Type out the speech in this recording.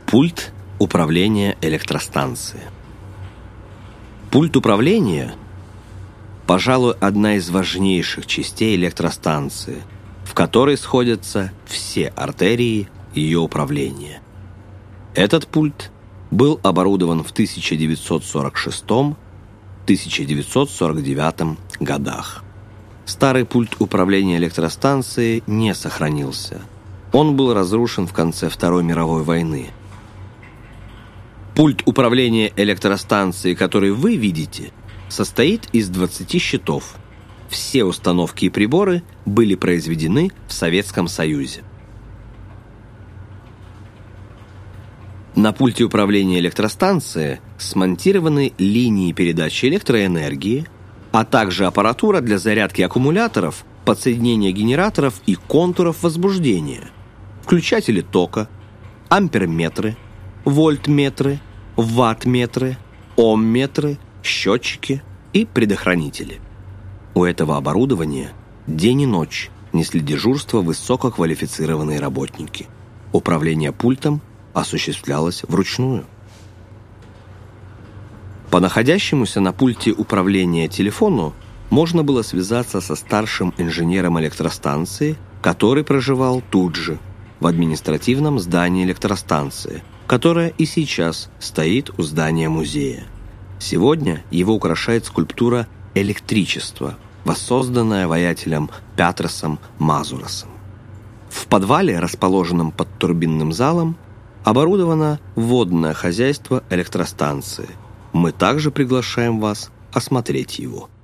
Пульт управления электростанции. Пульт управления, пожалуй, одна из важнейших частей электростанции, в которой сходятся все артерии ее управления. Этот пульт был оборудован в 1946-1949 годах. Старый пульт управления электростанцией не сохранился. Он был разрушен в конце Второй мировой войны. Пульт управления электростанцией, который вы видите, состоит из 20 щитов. Все установки и приборы были произведены в Советском Союзе. На пульте управления электростанции смонтированы линии передачи электроэнергии, а также аппаратура для зарядки аккумуляторов, подсоединения генераторов и контуров возбуждения, включатели тока, амперметры, вольтметры, ваттметры, омметры, счетчики и предохранители. У этого оборудования день и ночь несли дежурство высококвалифицированные работники. Управление пультом осуществлялось вручную. По находящемуся на пульте управления телефону можно было связаться со старшим инженером электростанции, который проживал тут же, в административном здании электростанции, которое и сейчас стоит у здания музея. Сегодня его украшает скульптура «Электричество», воссозданная воятелем Пятросом Мазуросом. В подвале, расположенном под турбинным залом, оборудовано водное хозяйство электростанции. Мы также приглашаем вас осмотреть его.